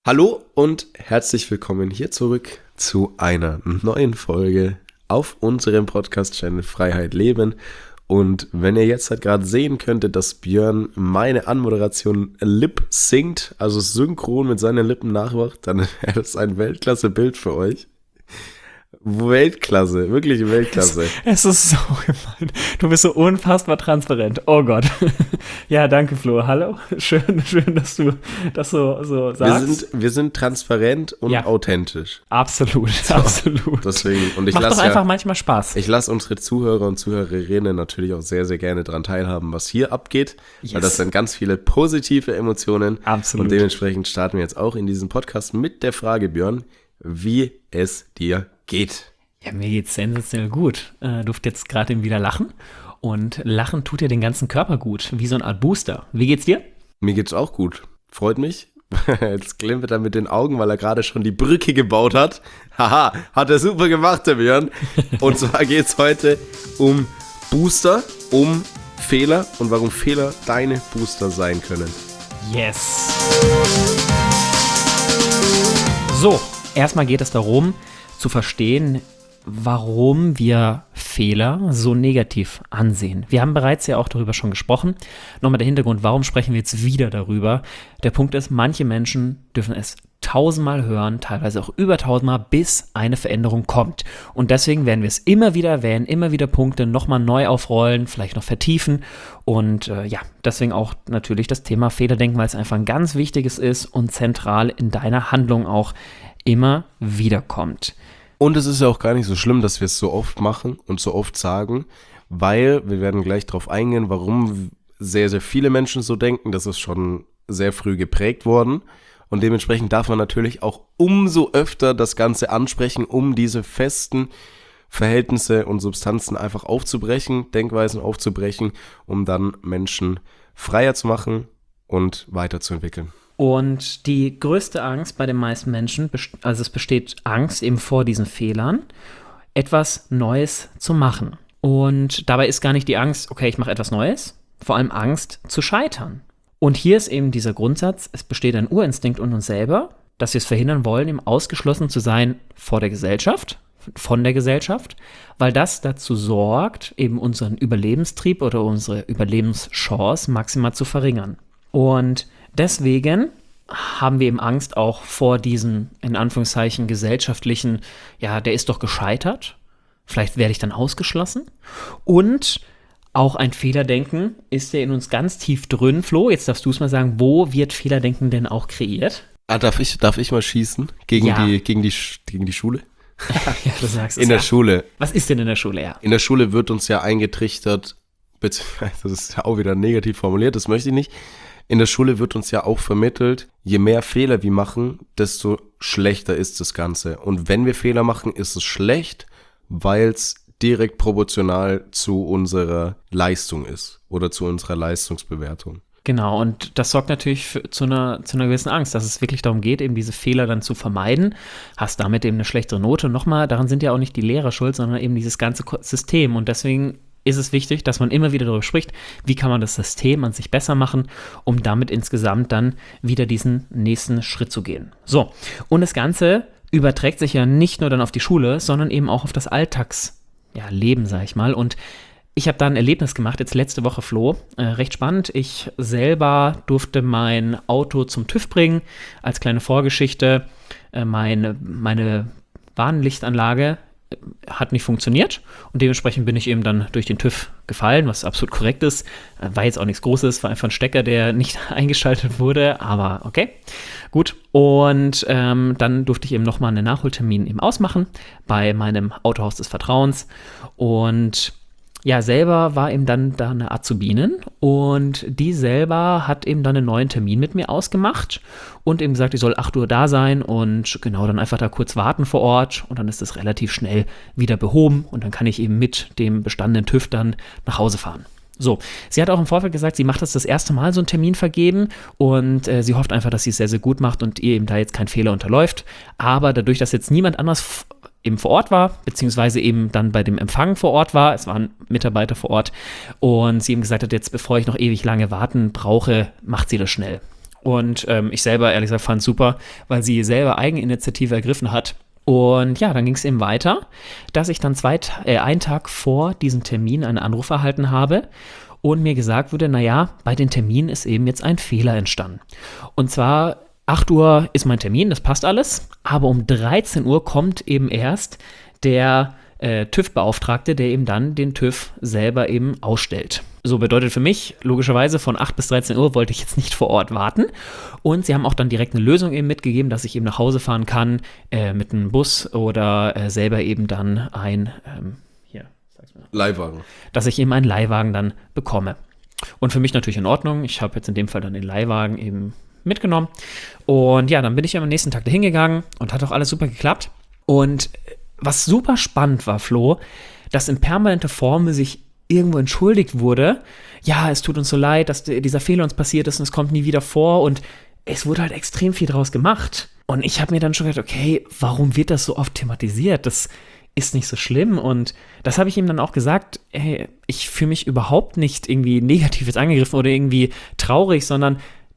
Hallo und herzlich willkommen hier zurück zu einer neuen Folge auf unserem Podcast-Channel Freiheit Leben. Und wenn ihr jetzt halt gerade sehen könntet, dass Björn meine Anmoderation lip-singt, also synchron mit seinen Lippen nachmacht, dann wäre das ein Weltklasse-Bild für euch. Weltklasse, wirklich Weltklasse. Es ist so gemein. Du bist so unfassbar transparent. Oh Gott. Ja, danke Flo. Hallo. Schön, dass du das so sagst. Wir sind transparent und authentisch. Absolut, so, absolut. Deswegen, und ich Macht doch einfach manchmal Spaß. Ich lasse unsere Zuhörer und Zuhörerinnen natürlich auch sehr, sehr gerne daran teilhaben, was hier abgeht. Yes. Weil das sind ganz viele positive Emotionen. Absolut. Und dementsprechend starten wir jetzt auch in diesen Podcast mit der Frage, Björn, wie es dir geht. Ja, mir geht's sensationell gut. Durfte jetzt gerade wieder lachen. Und Lachen tut ja den ganzen Körper gut, wie so eine Art Booster. Wie geht's dir? Mir geht's auch gut. Freut mich. Jetzt klimpert er mit den Augen, weil er gerade schon die Brücke gebaut hat. Haha, hat er super gemacht, der Björn. Und zwar geht's heute um Booster, um Fehler und warum Fehler deine Booster sein können. Yes. So, erstmal geht es darum, zu verstehen, warum wir Fehler so negativ ansehen. Wir haben bereits ja auch darüber schon gesprochen. Nochmal der Hintergrund, warum sprechen wir jetzt wieder darüber? Der Punkt ist, manche Menschen dürfen es 1000-mal hören, teilweise auch über 1000-mal, bis eine Veränderung kommt. Und deswegen werden wir es immer wieder erwähnen, immer wieder Punkte nochmal neu aufrollen, vielleicht noch vertiefen. Und deswegen auch natürlich das Thema Fehlerdenken, weil es einfach ein ganz wichtiges ist und zentral in deiner Handlung auch immer wieder kommt. Und es ist ja auch gar nicht so schlimm, dass wir es so oft machen und so oft sagen, weil wir werden gleich darauf eingehen, warum sehr, sehr viele Menschen so denken. Das ist schon sehr früh geprägt worden und dementsprechend darf man natürlich auch umso öfter das Ganze ansprechen, um diese festen Verhältnisse und Substanzen einfach aufzubrechen, Denkweisen aufzubrechen, um dann Menschen freier zu machen und weiterzuentwickeln. Und die größte Angst bei den meisten Menschen, also es besteht Angst eben vor diesen Fehlern, etwas Neues zu machen. Und dabei ist gar nicht die Angst, okay, ich mache etwas Neues, vor allem Angst zu scheitern. Und hier ist eben dieser Grundsatz, es besteht ein Urinstinkt in uns selber, dass wir es verhindern wollen, eben ausgeschlossen zu sein vor der Gesellschaft, von der Gesellschaft, weil das dazu sorgt, eben unseren Überlebenstrieb oder unsere Überlebenschance maximal zu verringern. Und deswegen haben wir eben Angst auch vor diesem, in Anführungszeichen, gesellschaftlichen, ja, der ist doch gescheitert, vielleicht werde ich dann ausgeschlossen. Und auch ein Fehlerdenken ist ja in uns ganz tief drin. Flo, jetzt darfst du es mal sagen, wo wird Fehlerdenken denn auch kreiert? Darf ich mal schießen? Gegen die Schule? Ja, du sagst es. In der Schule. Was ist denn in der Schule, ja? In der Schule wird uns ja eingetrichtert, beziehungsweise das ist ja auch wieder negativ formuliert, das möchte ich nicht. In der Schule wird uns ja auch vermittelt, je mehr Fehler wir machen, desto schlechter ist das Ganze. Und wenn wir Fehler machen, ist es schlecht, weil es direkt proportional zu unserer Leistung ist oder zu unserer Leistungsbewertung. Genau, und das sorgt natürlich zu einer gewissen Angst, dass es wirklich darum geht, eben diese Fehler dann zu vermeiden. Hast damit eben eine schlechtere Note. Und nochmal, daran sind ja auch nicht die Lehrer schuld, sondern eben dieses ganze System. Und deswegen ist es wichtig, dass man immer wieder darüber spricht, wie kann man das System an sich besser machen, um damit insgesamt dann wieder diesen nächsten Schritt zu gehen. So, und das Ganze überträgt sich ja nicht nur dann auf die Schule, sondern eben auch auf das Alltagsleben, sag ich mal. Und ich habe da ein Erlebnis gemacht, jetzt letzte Woche, Flo, recht spannend. Ich selber durfte mein Auto zum TÜV bringen, als kleine Vorgeschichte. Meine Warnlichtanlage hat nicht funktioniert und dementsprechend bin ich eben dann durch den TÜV gefallen, was absolut korrekt ist. War jetzt auch nichts Großes, war einfach ein Stecker, der nicht eingeschaltet wurde, aber okay, gut. Und dann durfte ich eben nochmal einen Nachholtermin eben ausmachen bei meinem Autohaus des Vertrauens und ja, selber war eben dann da eine Azubinin und die selber hat eben dann einen neuen Termin mit mir ausgemacht und eben gesagt, ich soll 8 Uhr da sein und genau, dann einfach da kurz warten vor Ort und dann ist das relativ schnell wieder behoben und dann kann ich eben mit dem bestandenen TÜV dann nach Hause fahren. So, sie hat auch im Vorfeld gesagt, sie macht das erste Mal, so einen Termin vergeben und sie hofft einfach, dass sie es sehr, sehr gut macht und ihr eben da jetzt kein Fehler unterläuft, aber dadurch, dass jetzt niemand anders eben vor Ort war, beziehungsweise eben dann bei dem Empfang vor Ort war. Es waren Mitarbeiter vor Ort und sie ihm gesagt hat, jetzt bevor ich noch ewig lange warten brauche, macht sie das schnell. Und ich selber, ehrlich gesagt, fand es super, weil sie selber Eigeninitiative ergriffen hat. Und ja, dann ging es eben weiter, dass ich dann einen Tag vor diesem Termin einen Anruf erhalten habe und mir gesagt wurde, naja, bei den Terminen ist eben jetzt ein Fehler entstanden. Und zwar 8 Uhr ist mein Termin, das passt alles, aber um 13 Uhr kommt eben erst der TÜV-Beauftragte, der eben dann den TÜV selber eben ausstellt. So bedeutet für mich, logischerweise von 8 bis 13 Uhr wollte ich jetzt nicht vor Ort warten. Und sie haben auch dann direkt eine Lösung eben mitgegeben, dass ich eben nach Hause fahren kann mit einem Bus oder selber eben dann Leihwagen. Dass ich eben einen Leihwagen dann bekomme. Und für mich natürlich in Ordnung. Ich habe jetzt in dem Fall dann den Leihwagen eben mitgenommen. Und ja, dann bin ich am nächsten Tag dahin gegangen und hat auch alles super geklappt. Und was super spannend war, Flo, dass in permanenter Form sich irgendwo entschuldigt wurde, ja, es tut uns so leid, dass dieser Fehler uns passiert ist und es kommt nie wieder vor und es wurde halt extrem viel draus gemacht. Und ich habe mir dann schon gedacht, okay, warum wird das so oft thematisiert? Das ist nicht so schlimm und das habe ich ihm dann auch gesagt, hey, ich fühle mich überhaupt nicht irgendwie negativ jetzt angegriffen oder irgendwie traurig, sondern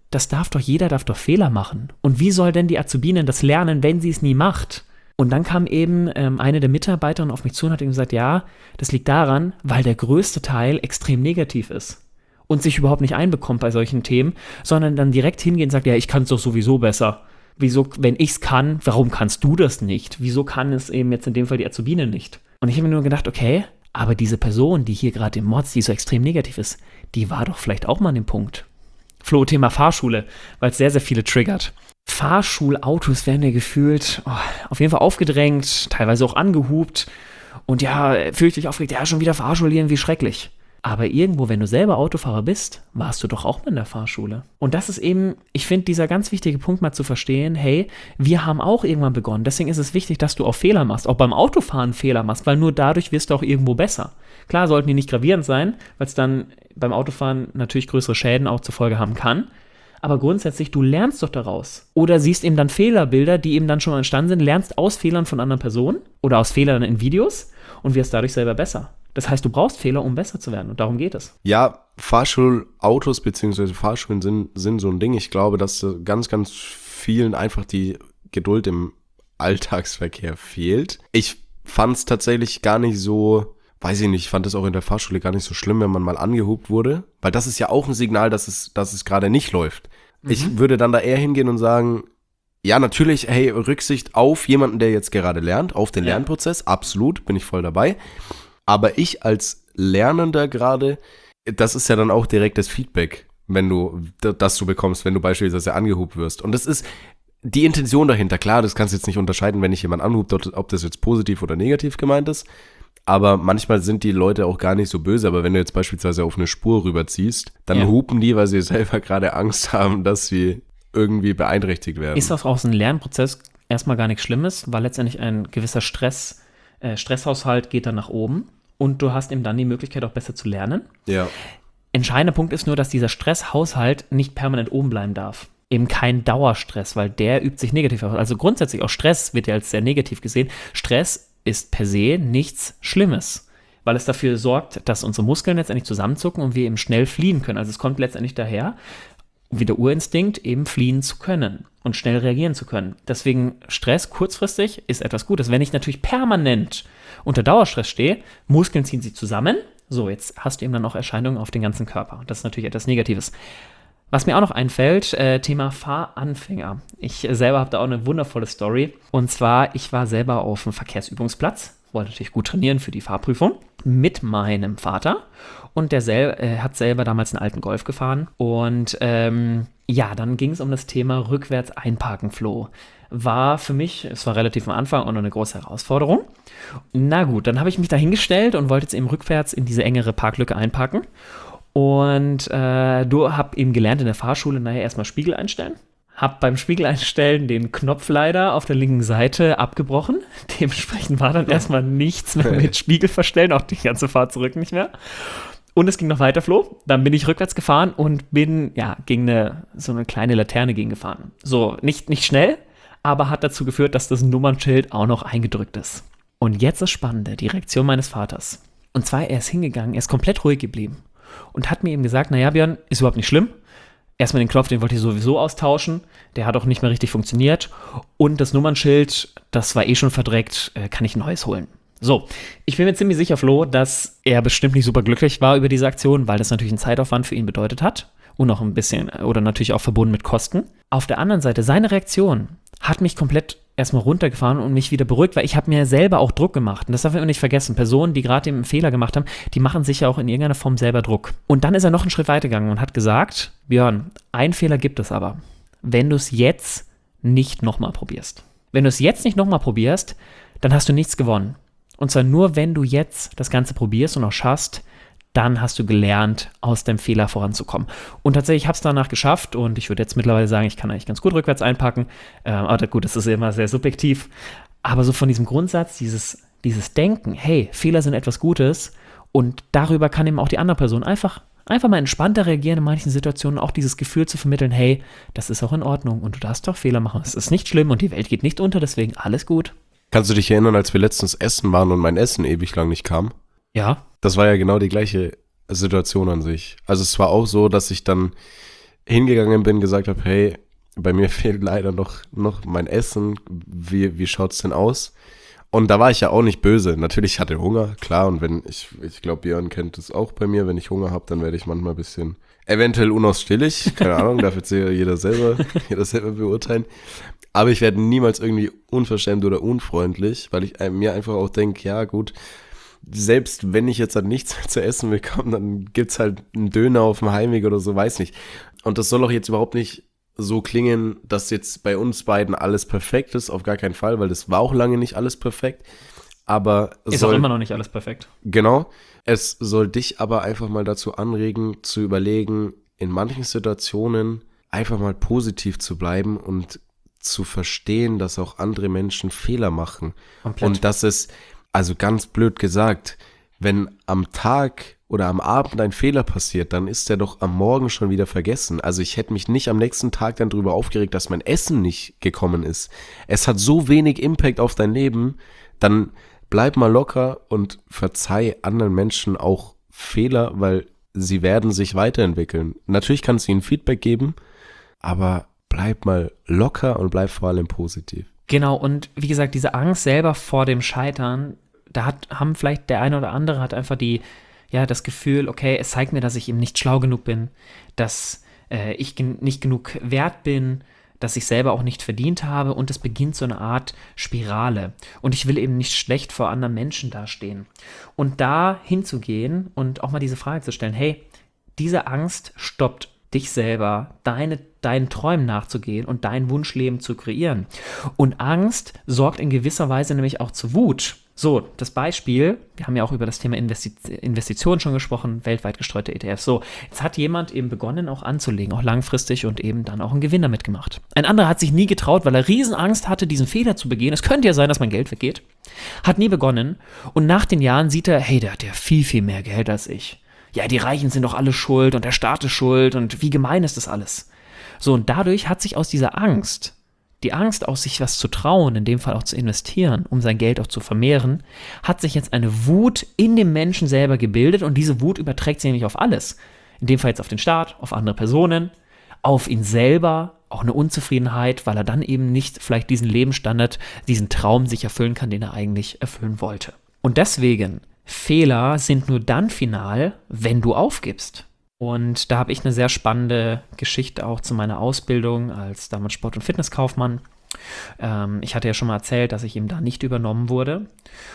jeder darf doch Fehler machen. Und wie soll denn die Azubinen das lernen, wenn sie es nie macht? Und dann kam eben eine der Mitarbeiterinnen auf mich zu und hat ihm gesagt, ja, das liegt daran, weil der größte Teil extrem negativ ist und sich überhaupt nicht einbekommt bei solchen Themen, sondern dann direkt hingehen und sagt, ja, ich kann es doch sowieso besser. Wieso, wenn ich es kann, warum kannst du das nicht? Wieso kann es eben jetzt in dem Fall die Azubine nicht? Und ich habe mir nur gedacht, okay, aber diese Person, die hier gerade im Mods, die so extrem negativ ist, die war doch vielleicht auch mal an dem Punkt. Flo, Thema Fahrschule, weil es sehr, sehr viele triggert. Fahrschulautos werden ja gefühlt auf jeden Fall aufgedrängt, teilweise auch angehupt und ja, fürchterlich aufgeregt, ja, schon wieder Fahrschulieren, wie schrecklich. Aber irgendwo, wenn du selber Autofahrer bist, warst du doch auch mal in der Fahrschule. Und das ist eben, ich finde, dieser ganz wichtige Punkt mal zu verstehen, hey, wir haben auch irgendwann begonnen. Deswegen ist es wichtig, dass du auch Fehler machst, auch beim Autofahren Fehler machst, weil nur dadurch wirst du auch irgendwo besser. Klar sollten die nicht gravierend sein, weil es dann beim Autofahren natürlich größere Schäden auch zur Folge haben kann. Aber grundsätzlich, du lernst doch daraus. Oder siehst eben dann Fehlerbilder, die eben dann schon entstanden sind, lernst aus Fehlern von anderen Personen oder aus Fehlern in Videos und wirst dadurch selber besser. Das heißt, du brauchst Fehler, um besser zu werden und darum geht es. Ja, Fahrschulautos bzw. Fahrschulen sind so ein Ding. Ich glaube, dass ganz, ganz vielen einfach die Geduld im Alltagsverkehr fehlt. Ich fand es tatsächlich gar nicht so, weiß ich nicht, ich fand es auch in der Fahrschule gar nicht so schlimm, wenn man mal angehupt wurde, weil das ist ja auch ein Signal, dass es gerade nicht läuft. Ich würde dann da eher hingehen und sagen, ja, natürlich, hey, Rücksicht auf jemanden, der jetzt gerade lernt, auf den Lernprozess, absolut, bin ich voll dabei. Aber ich als Lernender gerade, das ist ja dann auch direktes Feedback, das du bekommst, wenn du beispielsweise angehupt wirst. Und das ist die Intention dahinter. Klar, das kannst du jetzt nicht unterscheiden, wenn dich jemand anhupt, ob das jetzt positiv oder negativ gemeint ist. Aber manchmal sind die Leute auch gar nicht so böse. Aber wenn du jetzt beispielsweise auf eine Spur rüberziehst, dann hupen die, weil sie selber gerade Angst haben, dass sie irgendwie beeinträchtigt werden. Ist das auch so ein Lernprozess erstmal gar nichts Schlimmes, weil letztendlich ein gewisser Stresshaushalt geht dann nach oben und du hast eben dann die Möglichkeit auch besser zu lernen. Ja. Entscheidender Punkt ist nur, dass dieser Stresshaushalt nicht permanent oben bleiben darf. Eben kein Dauerstress, weil der übt sich negativ aus. Also grundsätzlich auch Stress wird ja als sehr negativ gesehen. Stress ist per se nichts Schlimmes, weil es dafür sorgt, dass unsere Muskeln letztendlich zusammenzucken und wir eben schnell fliehen können. Also es kommt letztendlich daher, wie der Urinstinkt, eben fliehen zu können und schnell reagieren zu können. Deswegen Stress kurzfristig ist etwas Gutes. Wenn ich natürlich permanent unter Dauerstress stehe, Muskeln ziehen sich zusammen. So, jetzt hast du eben dann auch Erscheinungen auf den ganzen Körper. Das ist natürlich etwas Negatives. Was mir auch noch einfällt, Thema Fahranfänger. Ich selber habe da auch eine wundervolle Story. Und zwar, ich war selber auf dem Verkehrsübungsplatz, wollte natürlich gut trainieren für die Fahrprüfung, mit meinem Vater. Und der hat selber damals einen alten Golf gefahren. Und dann ging es um das Thema rückwärts einparken, Flo. War für mich, es war relativ am Anfang auch noch eine große Herausforderung. Na gut, dann habe ich mich da hingestellt und wollte jetzt eben rückwärts in diese engere Parklücke einparken. Und du hab eben gelernt in der Fahrschule, erstmal Spiegel einstellen. Hab beim Spiegel einstellen den Knopf leider auf der linken Seite abgebrochen. Dementsprechend war dann erstmal nichts mehr mit Spiegel verstellen, auch die ganze Fahrt zurück nicht mehr. Und es ging noch weiter, Flo. Dann bin ich rückwärts gefahren und bin, gegen so eine kleine Laterne gegengefahren. So, nicht schnell, aber hat dazu geführt, dass das Nummernschild auch noch eingedrückt ist. Und jetzt das Spannende, die Reaktion meines Vaters. Und zwar, er ist hingegangen, er ist komplett ruhig geblieben und hat mir eben gesagt, Björn, ist überhaupt nicht schlimm. Erstmal den Knopf, den wollte ich sowieso austauschen. Der hat auch nicht mehr richtig funktioniert. Und das Nummernschild, das war eh schon verdreckt, kann ich ein neues holen. So, ich bin mir ziemlich sicher, Flo, dass er bestimmt nicht super glücklich war über diese Aktion, weil das natürlich einen Zeitaufwand für ihn bedeutet hat. Und auch ein bisschen, oder natürlich auch verbunden mit Kosten. Auf der anderen Seite, seine Reaktion hat mich komplett erstmal runtergefahren und mich wieder beruhigt, weil ich habe mir selber auch Druck gemacht. Und das darf man nicht vergessen. Personen, die gerade eben einen Fehler gemacht haben, die machen sich ja auch in irgendeiner Form selber Druck. Und dann ist er noch einen Schritt weitergegangen und hat gesagt, Björn, einen Fehler gibt es aber, wenn du es jetzt nicht nochmal probierst. Wenn du es jetzt nicht nochmal probierst, dann hast du nichts gewonnen. Und zwar nur, wenn du jetzt das Ganze probierst und auch schaffst, dann hast du gelernt, aus dem Fehler voranzukommen. Und tatsächlich habe ich es danach geschafft und ich würde jetzt mittlerweile sagen, ich kann eigentlich ganz gut rückwärts einpacken. Aber gut, das ist immer sehr subjektiv. Aber so von diesem Grundsatz, dieses Denken, hey, Fehler sind etwas Gutes und darüber kann eben auch die andere Person einfach mal entspannter reagieren in manchen Situationen, auch dieses Gefühl zu vermitteln, hey, das ist auch in Ordnung und du darfst doch Fehler machen. Es ist nicht schlimm und die Welt geht nicht unter, deswegen alles gut. Kannst du dich erinnern, als wir letztens essen waren und mein Essen ewig lang nicht kam? Ja. Das war ja genau die gleiche Situation an sich. Also es war auch so, dass ich dann hingegangen bin, gesagt habe, hey, bei mir fehlt leider noch mein Essen. Wie schaut's denn aus? Und da war ich ja auch nicht böse. Natürlich hatte ich Hunger, klar. Und wenn ich glaube, Björn kennt es auch bei mir, wenn ich Hunger habe, dann werde ich manchmal ein bisschen eventuell unausstehlich. Keine Ahnung, darf jetzt jeder selber beurteilen. Aber ich werde niemals irgendwie unverschämt oder unfreundlich, weil ich mir einfach auch denke, ja gut, selbst wenn ich jetzt halt nichts mehr zu essen bekomme, dann gibt's halt einen Döner auf dem Heimweg oder so, weiß nicht. Und das soll auch jetzt überhaupt nicht so klingen, dass jetzt bei uns beiden alles perfekt ist, auf gar keinen Fall, weil das war auch lange nicht alles perfekt. Aber ist auch immer noch nicht alles perfekt. Genau. Es soll dich aber einfach mal dazu anregen, zu überlegen, in manchen Situationen einfach mal positiv zu bleiben und zu verstehen, dass auch andere Menschen Fehler machen. Komplett. Und dass es, also ganz blöd gesagt, wenn am Tag oder am Abend ein Fehler passiert, dann ist der doch am Morgen schon wieder vergessen. Also ich hätte mich nicht am nächsten Tag dann darüber aufgeregt, dass mein Essen nicht gekommen ist. Es hat so wenig Impact auf dein Leben, dann bleib mal locker und verzeih anderen Menschen auch Fehler, weil sie werden sich weiterentwickeln. Natürlich kannst du ihnen Feedback geben, aber bleib mal locker und bleib vor allem positiv. Genau, und wie gesagt, diese Angst selber vor dem Scheitern, haben vielleicht der eine oder andere hat einfach das Gefühl, okay, es zeigt mir, dass ich eben nicht schlau genug bin, dass ich nicht genug wert bin, dass ich selber auch nicht verdient habe und es beginnt so eine Art Spirale. Und ich will eben nicht schlecht vor anderen Menschen dastehen. Und da hinzugehen und auch mal diese Frage zu stellen, hey, diese Angst stoppt dich selber, deinen Träumen nachzugehen und dein Wunschleben zu kreieren. Und Angst sorgt in gewisser Weise nämlich auch zu Wut. So, das Beispiel, wir haben ja auch über das Thema Investitionen schon gesprochen, weltweit gestreute ETFs. So, jetzt hat jemand eben begonnen auch anzulegen, auch langfristig und eben dann auch einen Gewinn damit gemacht. Ein anderer hat sich nie getraut, weil er Riesenangst hatte, diesen Fehler zu begehen. Es könnte ja sein, dass mein Geld weggeht. Hat nie begonnen und nach den Jahren sieht er, hey, der hat ja viel, viel mehr Geld als ich. Ja, die Reichen sind doch alle schuld und der Staat ist schuld und wie gemein ist das alles? So, und dadurch hat sich aus dieser Angst, die Angst, aus sich was zu trauen, in dem Fall auch zu investieren, um sein Geld auch zu vermehren, hat sich jetzt eine Wut in dem Menschen selber gebildet und diese Wut überträgt sich nämlich auf alles. In dem Fall jetzt auf den Staat, auf andere Personen, auf ihn selber, auch eine Unzufriedenheit, weil er dann eben nicht vielleicht diesen Lebensstandard, diesen Traum sich erfüllen kann, den er eigentlich erfüllen wollte. Und deswegen, Fehler sind nur dann final, wenn du aufgibst. Und da habe ich eine sehr spannende Geschichte auch zu meiner Ausbildung als damals Sport- und Fitnesskaufmann. Ich hatte ja schon mal erzählt, dass ich eben da nicht übernommen wurde.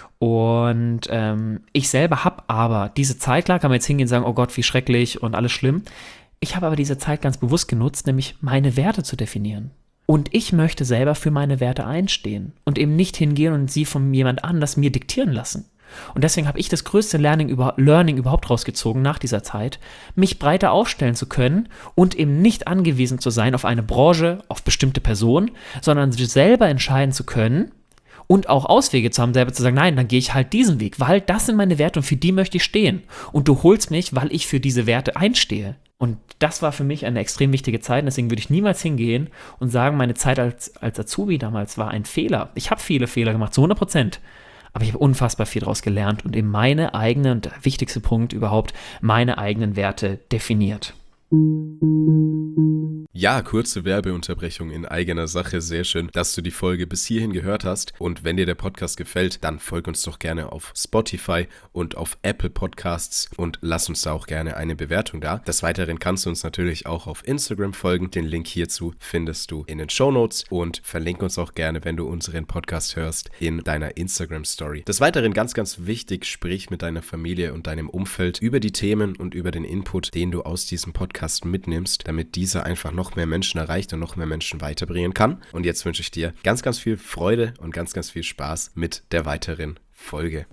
Und ich selber habe aber diese Zeit, klar kann man jetzt hingehen und sagen, oh Gott, wie schrecklich und alles schlimm. Ich habe aber diese Zeit ganz bewusst genutzt, nämlich meine Werte zu definieren. Und ich möchte selber für meine Werte einstehen und eben nicht hingehen und sie von jemand anders mir diktieren lassen. Und deswegen habe ich das größte Learning überhaupt rausgezogen nach dieser Zeit, mich breiter aufstellen zu können und eben nicht angewiesen zu sein auf eine Branche, auf bestimmte Personen, sondern selber entscheiden zu können und auch Auswege zu haben, selber zu sagen, nein, dann gehe ich halt diesen Weg, weil das sind meine Werte und für die möchte ich stehen. Und du holst mich, weil ich für diese Werte einstehe. Und das war für mich eine extrem wichtige Zeit, und deswegen würde ich niemals hingehen und sagen, meine Zeit als Azubi damals war ein Fehler. Ich habe viele Fehler gemacht, zu 100%. Aber ich habe unfassbar viel daraus gelernt und eben meine eigenen, und der wichtigste Punkt überhaupt, meine eigenen Werte definiert. Ja, kurze Werbeunterbrechung in eigener Sache. Sehr schön, dass du die Folge bis hierhin gehört hast. Und wenn dir der Podcast gefällt, dann folg uns doch gerne auf Spotify und auf Apple Podcasts und lass uns da auch gerne eine Bewertung da. Des Weiteren kannst du uns natürlich auch auf Instagram folgen. Den Link hierzu findest du in den Shownotes und verlink uns auch gerne, wenn du unseren Podcast hörst, in deiner Instagram-Story. Des Weiteren ganz, ganz wichtig, sprich mit deiner Familie und deinem Umfeld über die Themen und über den Input, den du aus diesem Podcast mitnimmst, damit dieser einfach noch mehr Menschen erreicht und noch mehr Menschen weiterbringen kann. Und jetzt wünsche ich dir ganz, ganz viel Freude und ganz, ganz viel Spaß mit der weiteren Folge.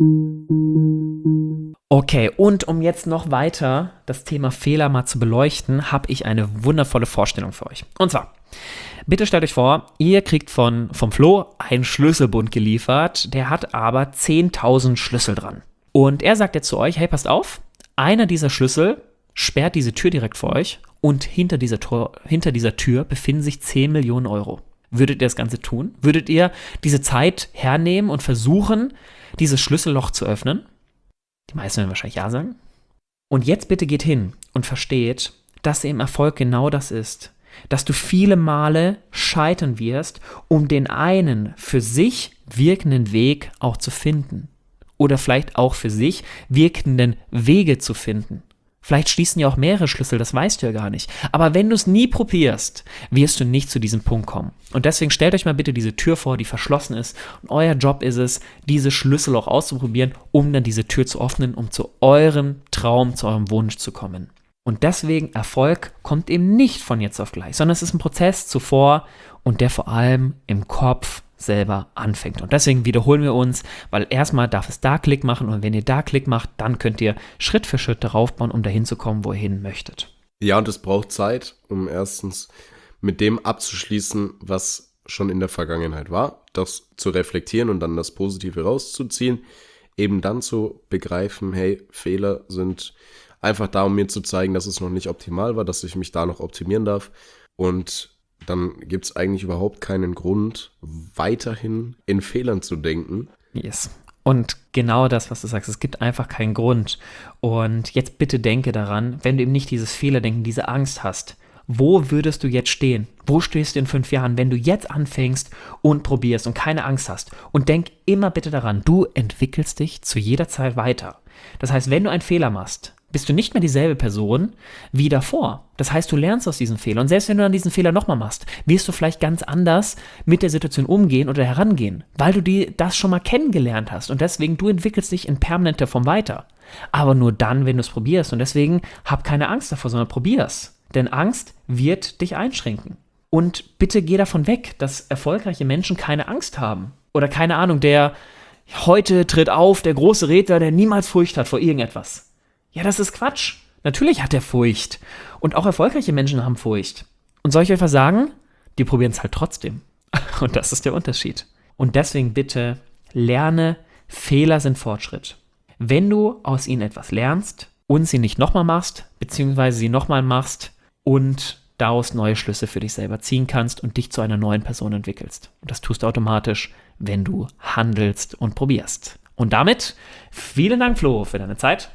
Okay, und um jetzt noch weiter das Thema Fehler mal zu beleuchten, habe ich eine wundervolle Vorstellung für euch. Und zwar, bitte stellt euch vor, ihr kriegt vom Flo einen Schlüsselbund geliefert, der hat aber 10.000 Schlüssel dran. Und er sagt jetzt zu euch, hey, passt auf, einer dieser Schlüssel sperrt diese Tür direkt vor euch und hinter dieser Tür befinden sich 10 Millionen Euro. Würdet ihr das Ganze tun? Würdet ihr diese Zeit hernehmen und versuchen, dieses Schlüsselloch zu öffnen? Die meisten werden wahrscheinlich ja sagen. Und jetzt bitte geht hin und versteht, dass im Erfolg genau das ist. Dass du viele Male scheitern wirst, um den einen für sich wirkenden Weg auch zu finden. Oder vielleicht auch für sich wirkenden Wege zu finden. Vielleicht schließen ja auch mehrere Schlüssel, das weißt du ja gar nicht. Aber wenn du es nie probierst, wirst du nicht zu diesem Punkt kommen. Und deswegen stellt euch mal bitte diese Tür vor, die verschlossen ist. Und euer Job ist es, diese Schlüssel auch auszuprobieren, um dann diese Tür zu öffnen, um zu eurem Traum, zu eurem Wunsch zu kommen. Und deswegen, Erfolg kommt eben nicht von jetzt auf gleich, sondern es ist ein Prozess zuvor und der vor allem im Kopf selber anfängt. Und deswegen wiederholen wir uns, weil erstmal darf es da Klick machen und wenn ihr da Klick macht, dann könnt ihr Schritt für Schritt darauf bauen, um dahin zu kommen, wo ihr hin möchtet. Ja, und es braucht Zeit, um erstens mit dem abzuschließen, was schon in der Vergangenheit war, das zu reflektieren und dann das Positive rauszuziehen, eben dann zu begreifen, hey, Fehler sind einfach da, um mir zu zeigen, dass es noch nicht optimal war, dass ich mich da noch optimieren darf und dann gibt es eigentlich überhaupt keinen Grund, weiterhin in Fehlern zu denken. Yes. Und genau das, was du sagst, es gibt einfach keinen Grund. Und jetzt bitte denke daran, wenn du eben nicht dieses Fehlerdenken, diese Angst hast, wo würdest du jetzt stehen? Wo stehst du in 5 Jahren, wenn du jetzt anfängst und probierst und keine Angst hast? Und denk immer bitte daran, du entwickelst dich zu jeder Zeit weiter. Das heißt, wenn du einen Fehler machst, bist du nicht mehr dieselbe Person wie davor. Das heißt, du lernst aus diesem Fehler. Und selbst wenn du dann diesen Fehler nochmal machst, wirst du vielleicht ganz anders mit der Situation umgehen oder herangehen, weil du das schon mal kennengelernt hast. Und deswegen, du entwickelst dich in permanenter Form weiter. Aber nur dann, wenn du es probierst. Und deswegen, hab keine Angst davor, sondern probier's. Denn Angst wird dich einschränken. Und bitte geh davon weg, dass erfolgreiche Menschen keine Angst haben. Oder keine Ahnung, der heute tritt auf, der große Redner, der niemals Furcht hat vor irgendetwas. Ja, das ist Quatsch. Natürlich hat er Furcht. Und auch erfolgreiche Menschen haben Furcht. Und soll ich euch was sagen? Die probieren es halt trotzdem. Und das ist der Unterschied. Und deswegen bitte lerne, Fehler sind Fortschritt. Wenn du aus ihnen etwas lernst und sie nicht nochmal machst, beziehungsweise sie nochmal machst und daraus neue Schlüsse für dich selber ziehen kannst und dich zu einer neuen Person entwickelst. Und das tust du automatisch, wenn du handelst und probierst. Und damit vielen Dank, Flo, für deine Zeit.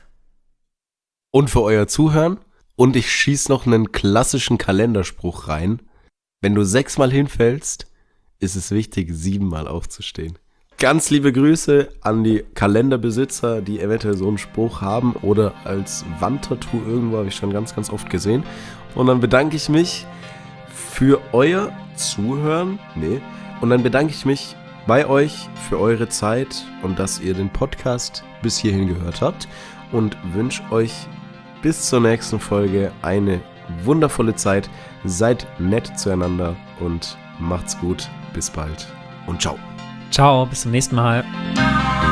Und für euer Zuhören. Und ich schieße noch einen klassischen Kalenderspruch rein. Wenn du 6-mal hinfällst, ist es wichtig, 7-mal aufzustehen. Ganz liebe Grüße an die Kalenderbesitzer, die eventuell so einen Spruch haben oder als Wandtattoo irgendwo, habe ich schon ganz, ganz oft gesehen. Und dann bedanke ich mich für euer Zuhören. Und dann bedanke ich mich bei euch für eure Zeit und dass ihr den Podcast bis hierhin gehört habt. Und wünsche euch bis zur nächsten Folge eine wundervolle Zeit. Seid nett zueinander und macht's gut. Bis bald und ciao. Ciao, bis zum nächsten Mal.